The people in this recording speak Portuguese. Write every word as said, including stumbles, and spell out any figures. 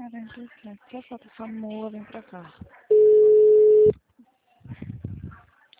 quarenta e sete. Só falta essa mula vir pra cá.